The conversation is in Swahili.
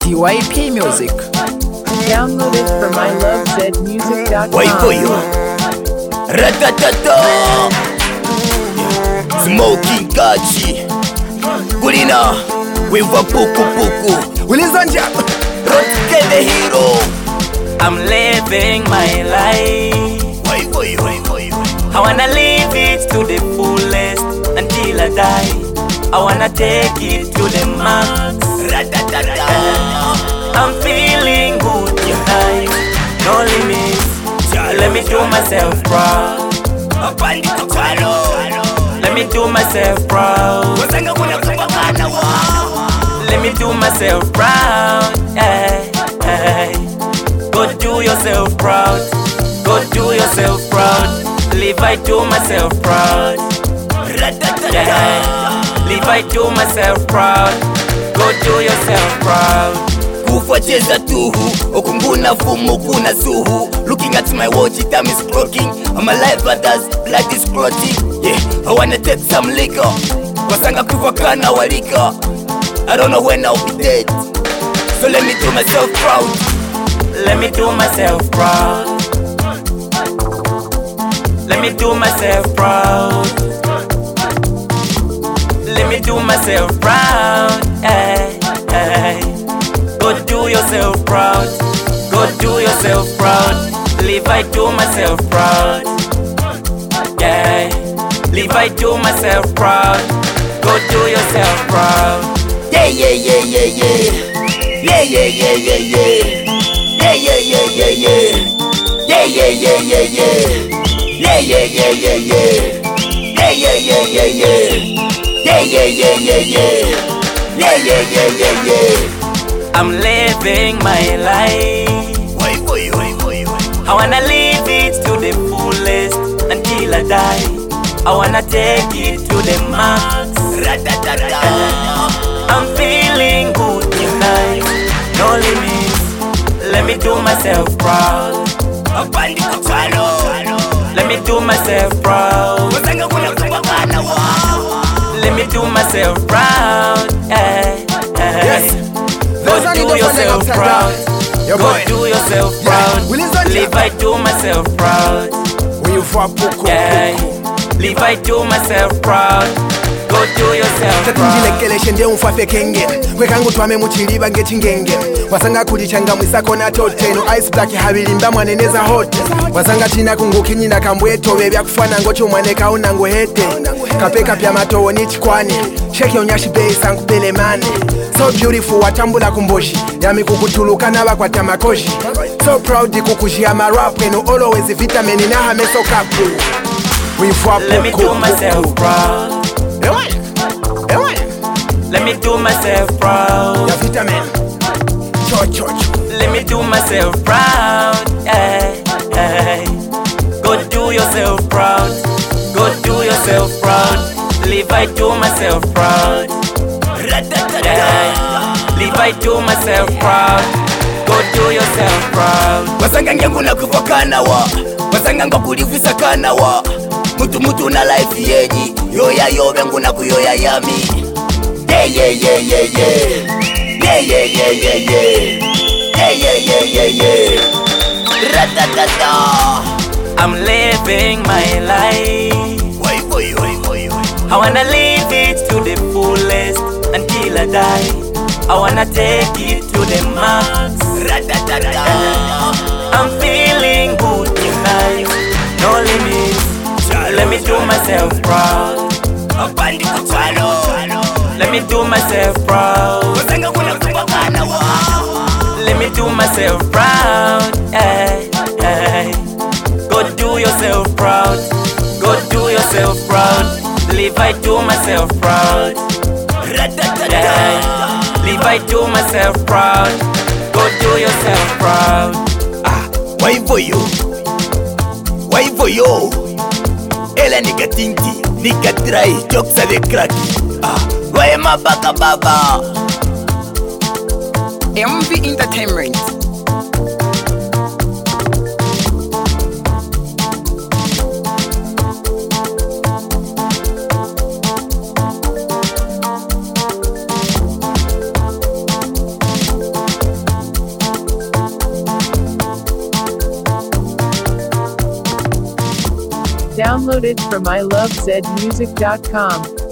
TYP Music. Download it from ilovezmusic.com. Wait for you. Ratatata. Smoking Kachi. Gurina. Wiva puku puku. Wilizanja. Rotke the hero. I'm living my life. Wait for you. I wanna live it to the fullest until I die. I wanna take it to the max. Ratatata. I'm feeling good tonight. No limits. Let me do myself proud. Apandi kukwalo. Let me do myself proud. Wasanga kuna kupakana wa. Let me do myself proud. Hey, hey. Go do yourself proud. Go do yourself proud. Live I do myself proud. Ratatata. Yeah. Live I do myself proud. Go do yourself proud. Kufa cheza tuhu. Okunguna fumu kuna suhu. Looking at my watch, time is broken. I'm alive but as blood is clotting. Yeah, I wanna take some liquor. Wasanga kufa kana walika. I don't know when I'll be dead. So let me do myself proud. Let me do myself proud. Let me do myself proud. Let me do myself proud. Hey, hey. Go do yourself proud. Go do yourself proud. Live I do myself proud. Yeah. Live I do myself proud. Go do yourself proud. Yeah. Yeah, yeah, yeah, yeah, yeah. Yeah, yeah, yeah, yeah, yeah. Yeah, yeah, yeah, yeah, yeah. Yeah, yeah, yeah, yeah, yeah. Yeah, yeah, yeah, yeah, yeah. Yeah, yeah, yeah, yeah, yeah. Yeah, yeah, yeah, yeah, yeah. I'm living my life. Wait for you. I wanna live it to the fullest until I die. I wanna take it to the max. Ratatata. I'm feeling good tonight. No limits. Let me do myself proud. Apandi kukwalo. Let me do myself proud. Wasanga kuna kupakana wa. Let me do myself proud. Hey, hey. Yes. Go do yourself proud. Your Go boy. do yourself Yeah. proud. Wilizanja. Live I do myself proud. Wiva puku Yeah. puku. Live I do myself proud. Go do yourself proud. tatinjilekeleshe ndiye umfafe kengene kwekangu twame muchiliba ngechingengene wasanga kulichanga mwisako na toteno ice black habilimba mwaneneza hote wasanga tina kungukinyina kambwetobe byakufana ngo chomwane kauna ngo hete kapeka pya matowo nichikwani sheke onyashi base ankubele mane so beautiful watambula kumboshi yami kukutuluka nabakwata makoshi so proud kukushia marap eno always vitamin na hameso kapu wifwa Let me do myself proud. Let me do myself proud. ya vitamin cho Let me do myself proud. Hey, hey. Go do yourself proud. Go do yourself proud. Live I do myself proud. Ratatata. Yeah. Live I do myself proud. Go do yourself proud. Wasanga ngengu na kufakana wa. Wasanga ngo kulivisa kana wa. Mutu na life yenyi. Yoya yobe ngu na kuyoya yami. Yeah, yeah, yeah, yeah, yeah. Yeah, yeah, yeah, yeah, yeah. Yeah, yeah, yeah, yeah, yeah. Ratatata. I'm living my life. Wait for you. I wanna live it to the fullest until I die. I wanna take it to the max. Ratatata. I'm feeling good tonight. No limits. Let me do myself proud. Apandi kukwalo. Let me do myself proud. Wasanga kuna kupakana wa. Let me do myself proud. Hey, hey. Go do yourself proud. Go do yourself proud. Live I do myself proud. Ratatata. Yeah. Live I do myself proud. Go do yourself proud. Wait for you. Ela nigga tinti, nigga try, jokes are the crack. Why mabaka baba? MV Entertainment. Download it from ilovezmusic.com.